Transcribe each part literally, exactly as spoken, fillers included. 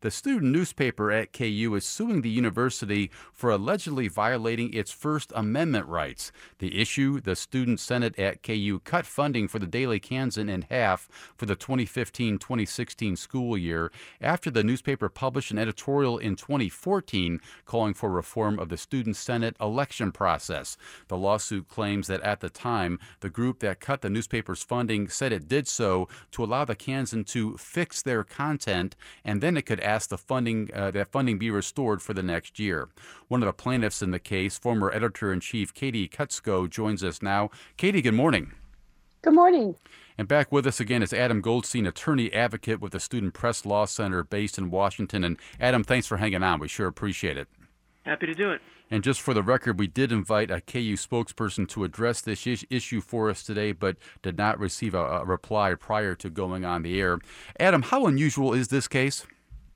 The student newspaper at K U is suing the university for allegedly violating its First Amendment rights. The issue: the Student Senate at K U cut funding for the Daily Kansan in half for the twenty fifteen twenty sixteen school year after the newspaper published an editorial in twenty fourteen calling for reform of the Student Senate election process. The lawsuit claims that at the time, the group that cut the newspaper's funding said it did so to allow the Kansan to fix their content, and then it could ask the funding uh, that funding be restored for the next year. One of the plaintiffs in the case, former editor-in-chief Katie Kutsko, joins us now. Katie, good morning. Good morning. And back with us again is Adam Goldstein, attorney advocate with the Student Press Law Center based in Washington. And Adam, thanks for hanging on. We sure appreciate it. Happy to do it. And just for the record, we did invite a K U spokesperson to address this is- issue for us today, but did not receive a, a reply prior to going on the air. Adam, how unusual is this case?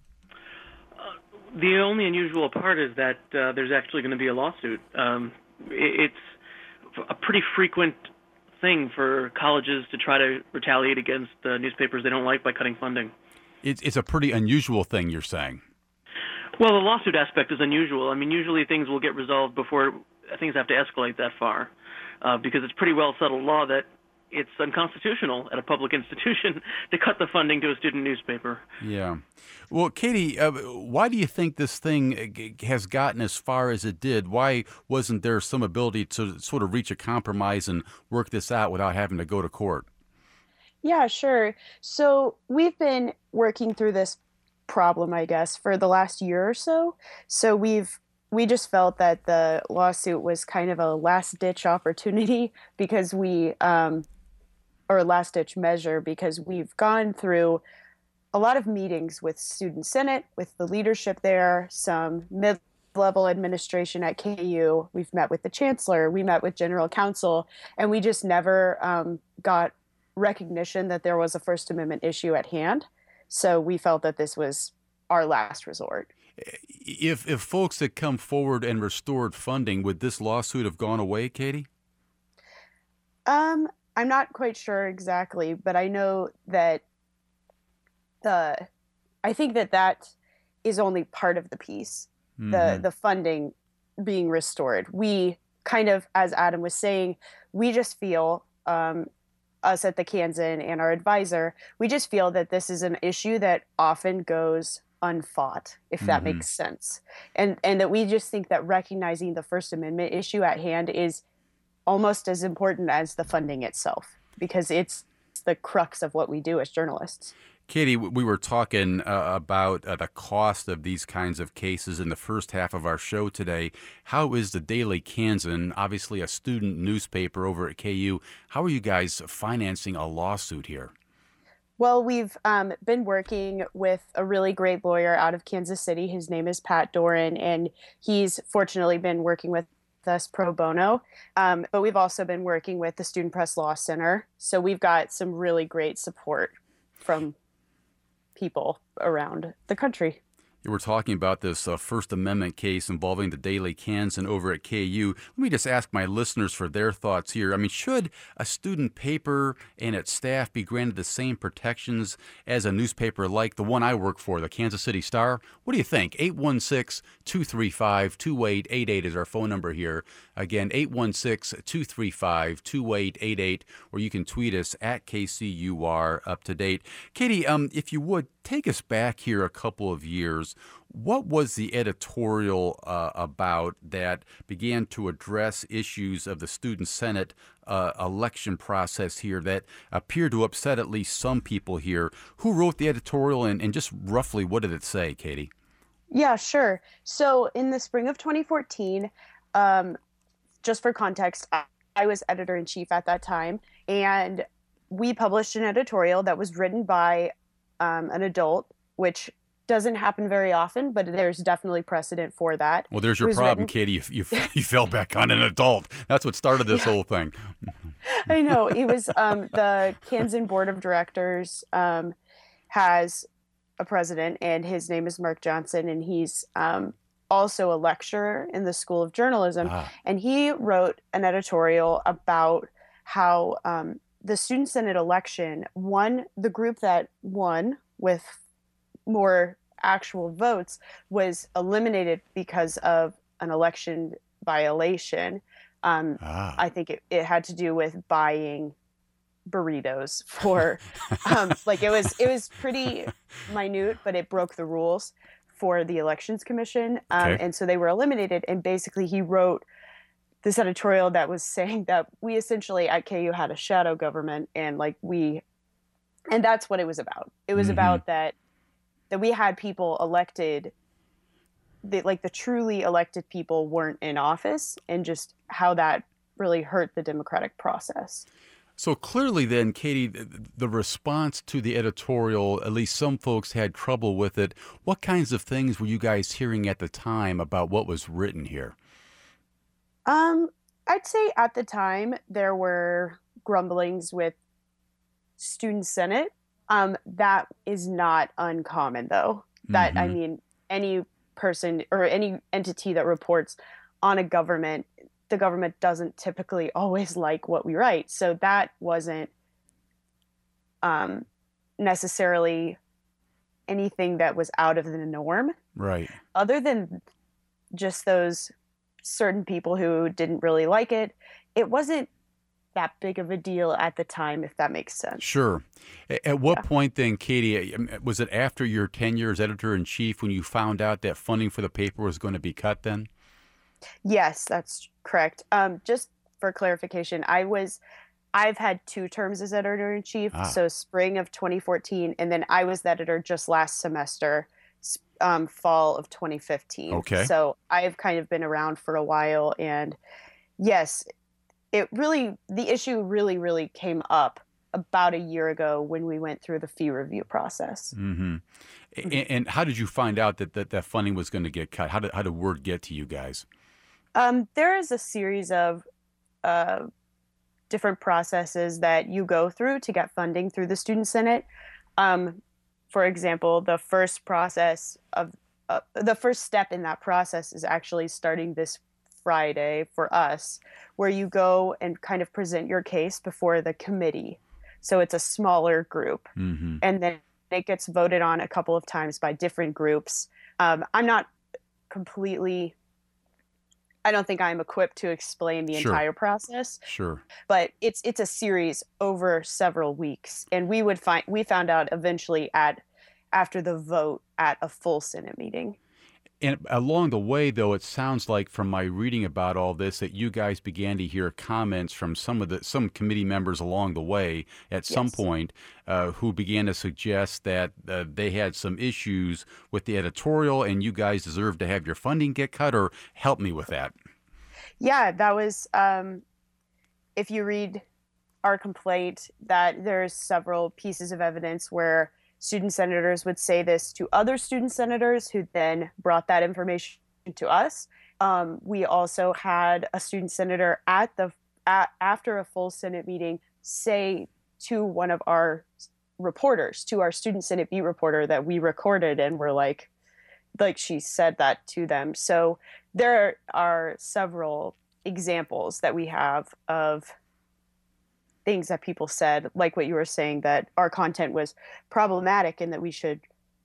Uh, the only unusual part is that uh, there's actually going to be a lawsuit. Um, it, it's a pretty frequent thing for colleges to try to retaliate against uh, newspapers they don't like by cutting funding. It's, it's a pretty unusual thing, you're saying. Well, the lawsuit aspect is unusual. I mean, usually things will get resolved before things have to escalate that far, uh, because it's pretty well settled law that it's unconstitutional at a public institution to cut the funding to a student newspaper. Yeah. Well, Katie, uh, why do you think this thing has gotten as far as it did? Why wasn't there some ability to sort of reach a compromise and work this out without having to go to court? Yeah, sure. So we've been working through this problem, I guess, for the last year or so. So we've we just felt that the lawsuit was kind of a last ditch opportunity because we um or last ditch measure because we've gone through a lot of meetings with Student Senate, with the leadership there, some mid-level administration at K U. We've met with the chancellor, we met with general counsel, and we just never um, got recognition that there was a First Amendment issue at hand. So we felt that this was our last resort. If if folks had come forward and restored funding, would this lawsuit have gone away, Katie? Um, I'm not quite sure exactly, but I know that the I think that that is only part of the piece. Mm-hmm. The the funding being restored. We kind of, as Adam was saying, we just feel um, us at the Kansan and our advisor, we just feel that this is an issue that often goes unfought, if that mm-hmm. makes sense. And and that we just think that recognizing the First Amendment issue at hand is almost as important as the funding itself, because it's the crux of what we do as journalists. Katie, we were talking uh, about uh, the cost of these kinds of cases in the first half of our show today. How is the Daily Kansan, obviously a student newspaper over at K U, how are you guys financing a lawsuit here? Well, we've um, been working with a really great lawyer out of Kansas City. His name is Pat Doran, and he's fortunately been working with us pro bono. Um, but we've also been working with the Student Press Law Center. So we've got some really great support from people around the country. We're talking about this uh, First Amendment case involving the Daily Kansan over at K U. Let me just ask my listeners for their thoughts here. I mean, should a student paper and its staff be granted the same protections as a newspaper like the one I work for, the Kansas City Star? What do you think? eight one six, two three five, two eight eight eight is our phone number here. Again, eight one six, two three five, two eight eight eight, or you can tweet us at K C U R Up to Date. Katie, um, if you would, take us back here a couple of years. What was the editorial uh, about that began to address issues of the Student Senate uh, election process here that appeared to upset at least some people here? Who wrote the editorial, and, and just roughly what did it say, Katie? Yeah, sure. So in the spring of twenty fourteen, um, just for context, I, I was editor-in-chief at that time, and we published an editorial that was written by um, an adult, which doesn't happen very often, but there's definitely precedent for that. Well, there's your problem, written... Katie. You, you, you fell back on an adult. That's what started this yeah. whole thing. I know. It was um, the Kansan Board of Directors um, has a president, and his name is Mark Johnson, and he's um, also a lecturer in the School of Journalism. Ah. And he wrote an editorial about how um, the Student Senate election won, the group that won with more actual votes was eliminated because of an election violation. Um, Ah. I think it, it had to do with buying burritos for, um, like it was it was pretty minute, but it broke the rules for the Elections Commission, um, Okay. and so they were eliminated. And basically, he wrote this editorial that was saying that we essentially at K U had a shadow government, and like we, and that's what it was about. It was Mm-hmm. about that that we had people elected, that like the truly elected people weren't in office, and just how that really hurt the democratic process. So clearly, then, Katie, th- the response to the editorial, at least some folks had trouble with it. What kinds of things were you guys hearing at the time about what was written here? Um, I'd say at the time there were grumblings with Student Senate. Um, that is not uncommon, though. That, I Mm-hmm. mean, any person or any entity that reports on a government, the government doesn't typically always like what we write. So that wasn't um, necessarily anything that was out of the norm, Right. other than just those certain people who didn't really like it. It wasn't that big of a deal at the time, if that makes sense. Sure. A- At what Yeah. point then, Katie, um, was it after your tenure as editor in chief when you found out that funding for the paper was going to be cut then? Yes, that's correct. Um, just for clarification, I was I've had two terms as editor in chief, Ah, so spring of twenty fourteen, and then I was the editor just last semester, s- um, fall of twenty fifteen. okay. So I've kind of been around for a while, and yes, it really the issue really really came up about a year ago when we went through the fee review process. Mm-hmm. Mhm. And how did you find out that that, that funding was going to get cut? How did, how did word get to you guys? Um, there is a series of uh, different processes that you go through to get funding through the Student Senate. Um, for example, the first process of uh, the first step in that process is actually starting this Friday for us, where you go and kind of present your case before the committee. So it's a smaller group, Mm-hmm. and then it gets voted on a couple of times by different groups. Um, I'm not completely I don't think I'm equipped to explain the Sure. entire process, Sure. but it's it's a series over several weeks, and we would find we found out eventually at after the vote at a full Senate meeting. And along the way, though, it sounds like from my reading about all this that you guys began to hear comments from some of the some committee members along the way at some Yes. point uh, who began to suggest that uh, they had some issues with the editorial and you guys deserved to have your funding get cut, or help me with that. Yeah, that was um, if you read our complaint, that there's several pieces of evidence where student senators would say this to other student senators who then brought that information to us. Um, we also had a student senator at the at, after a full Senate meeting say to one of our reporters, to our student Senate beat reporter, that we recorded and were like, like she said that to them. So there are several examples that we have of things that people said, like what you were saying, that our content was problematic and that we should,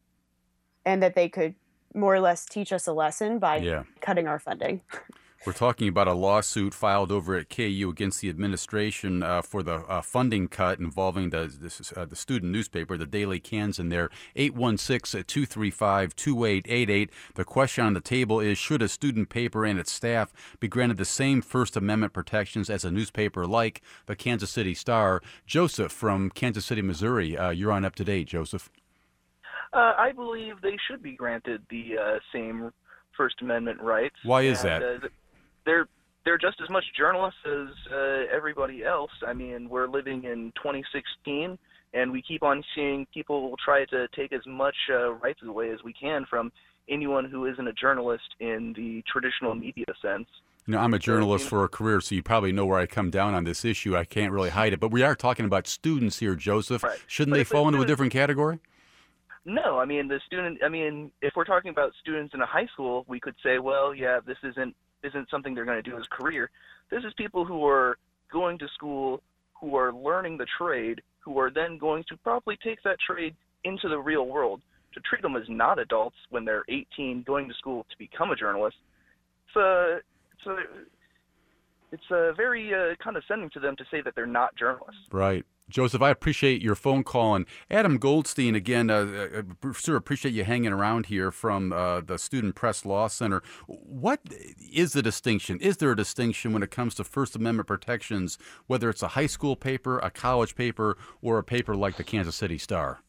and that they could more or less teach us a lesson by Yeah. cutting our funding. We're talking about a lawsuit filed over at K U against the administration uh, for the uh, funding cut involving the this, uh, the student newspaper, the Daily Kansan. There, eight one six, two three five, two eight eight eight. The question on the table is, should a student paper and its staff be granted the same First Amendment protections as a newspaper like the Kansas City Star? Joseph from Kansas City, Missouri, uh, you're on Up to Date, Joseph. Uh, I believe they should be granted the uh, same First Amendment rights. Why is and, that? Uh, they're they're just as much journalists as uh, everybody else. I mean, we're living in twenty sixteen, and we keep on seeing people try to take as much uh, rights away as we can from anyone who isn't a journalist in the traditional media sense. You know, I'm a journalist you know- for a career, so you probably know where I come down on this issue. I can't really hide it. But we are talking about students here, Joseph. Right. Shouldn't But they if a fall into a student- different category? No, I mean the student. I mean, if we're talking about students in a high school, we could say, well, yeah, this isn't isn't something they're going to do as a career. This is people who are going to school, who are learning the trade, who are then going to probably take that trade into the real world. to treat them as not adults when they're eighteen, going to school to become a journalist. It's a, it's a, it's a very uh, condescending to them to say that they're not journalists. Right. Joseph, I appreciate your phone call. And Adam Goldstein, again, uh, uh, sir, appreciate you hanging around here from uh, the Student Press Law Center. What is the distinction? Is there a distinction when it comes to First Amendment protections, whether it's a high school paper, a college paper, or a paper like the Kansas City Star?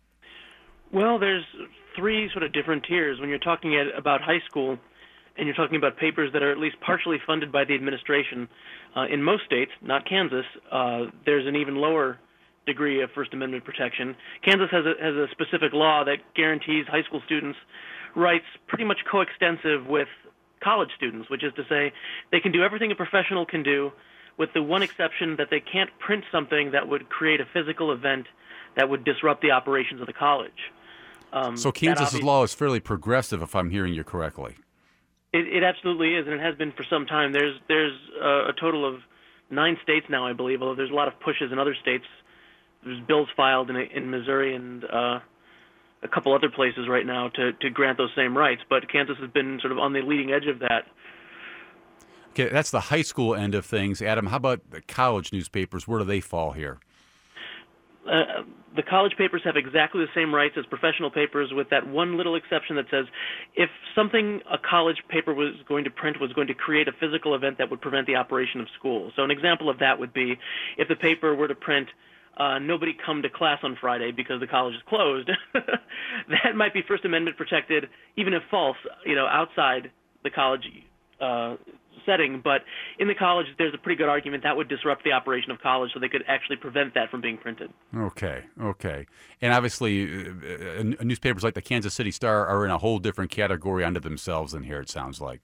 Well, there's three sort of different tiers. When you're talking at, about high school, and you're talking about papers that are at least partially funded by the administration, uh, in most states, not Kansas, uh, there's an even lower degree of First Amendment protection. Kansas has a, has a specific law that guarantees high school students rights pretty much coextensive with college students, which is to say they can do everything a professional can do, with the one exception that they can't print something that would create a physical event that would disrupt the operations of the college. Um, so Kansas's law is fairly progressive, if I'm hearing you correctly. It, it absolutely is, and it has been for some time. There's there's uh, a total of nine states now, I believe, although there's a lot of pushes in other states. There's bills filed in, in Missouri and uh, a couple other places right now to, to grant those same rights, but Kansas has been sort of on the leading edge of that. Okay, that's the high school end of things. Adam, how about the college newspapers? Where do they fall here? Uh, the college papers have exactly the same rights as professional papers, with that one little exception that says if something a college paper was going to print was going to create a physical event that would prevent the operation of school. So an example of that would be if the paper were to print uh, nobody come to class on Friday because the college is closed. That might be First Amendment protected, even if false, you know, outside the college uh, setting. But in the college, there's a pretty good argument that would disrupt the operation of college, so they could actually prevent that from being printed. Okay, okay. And obviously, uh, uh, newspapers like the Kansas City Star are in a whole different category unto themselves in here, it sounds like.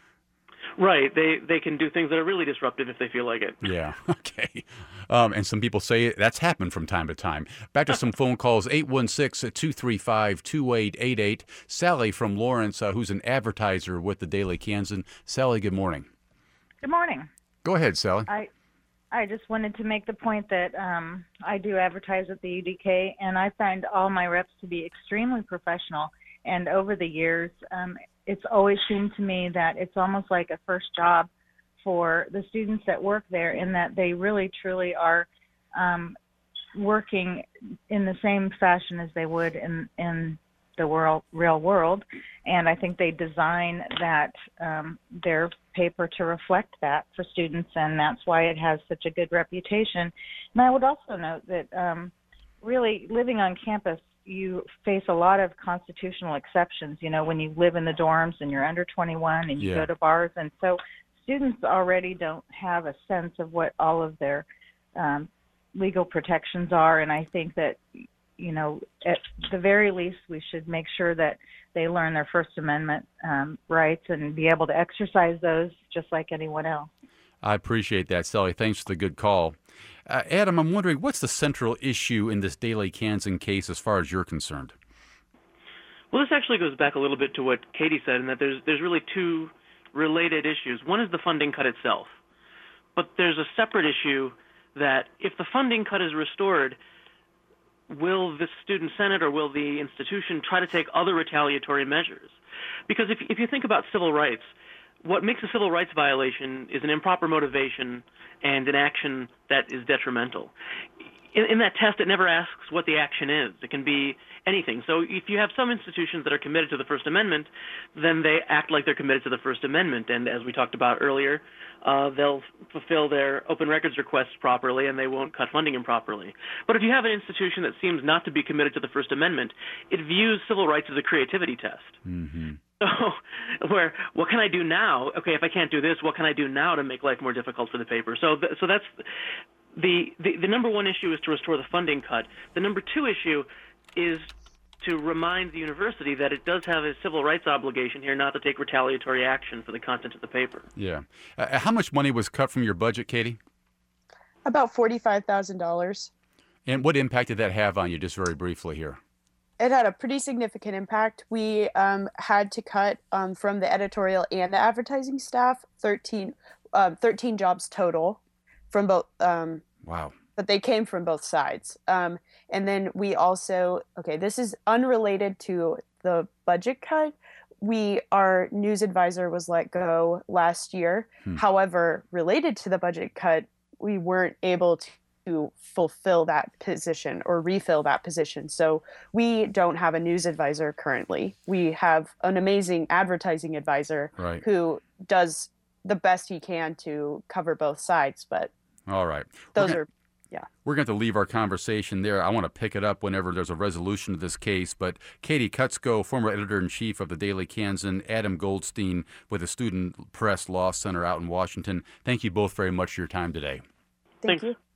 Right. They they can do things that are really disruptive if they feel like it. Yeah. Okay. Um, and some people say that's happened from time to time. Back to some phone calls. eight one six, two three five, two eight eight eight. Sally from Lawrence, uh, who's an advertiser with the Daily Kansan. Sally, good morning. Good morning. Go ahead, Sally. I I just wanted to make the point that um, I do advertise at the U D K, and I find all my reps to be extremely professional. And over the years, um, it's always seemed to me that it's almost like a first job for the students that work there, in that they really, truly are um, working in the same fashion as they would in, in the world, real world. And I think they design that um, their paper to reflect that for students, and that's why it has such a good reputation. And I would also note that um, really living on campus, you face a lot of constitutional exceptions, you know, when you live in the dorms and you're under twenty-one and you Yeah. go to bars. And so students already don't have a sense of what all of their um, legal protections are. And I think that, you know, at the very least, we should make sure that they learn their First Amendment um, rights and be able to exercise those just like anyone else. I appreciate that, Sally. Thanks for the good call. Uh, Adam, I'm wondering, what's the central issue in this Daily Kansan case as far as you're concerned? Well, this actually goes back a little bit to what Katie said, in that there's there's really two related issues. One is the funding cut itself, but there's a separate issue that if the funding cut is restored, will the student senate or will the institution try to take other retaliatory measures? Because if if you think about civil rights, what makes a civil rights violation is an improper motivation and an action that is detrimental. In, in that test, it never asks what the action is. It can be anything. So if you have some institutions that are committed to the First Amendment, then they act like they're committed to the First Amendment. And as we talked about earlier, uh, they'll fulfill their open records requests properly, and they won't cut funding improperly. But if you have an institution that seems not to be committed to the First Amendment, it views civil rights as a creativity test. Mm-hmm. So, where what can I do now? Okay, if I can't do this, what can I do now to make life more difficult for the paper? So, th- so that's the, the the number one issue is to restore the funding cut. The number two issue is to remind the university that it does have a civil rights obligation here not to take retaliatory action for the content of the paper. Yeah. Uh, how much money was cut from your budget, Katie? About forty-five thousand dollars. And what impact did that have on you, just very briefly here? It had a pretty significant impact. We um, had to cut um, from the editorial and the advertising staff thirteen, uh, thirteen jobs total from both um, Wow. but they came from both sides. Um, and then we also, okay, this is unrelated to the budget cut. We, our news advisor was let go last year. Hmm. However, related to the budget cut, we weren't able to to fulfill that position or refill that position. So we don't have a news advisor currently. We have an amazing advertising advisor right. who does the best he can to cover both sides. But all right, those gonna, are, yeah. We're going to leave our conversation there. I want to pick it up whenever there's a resolution to this case. But Katie Kutzko, former editor-in-chief of the Daily Kansan, Adam Goldstein with the Student Press Law Center out in Washington, thank you both very much for your time today. Thank Thanks. you.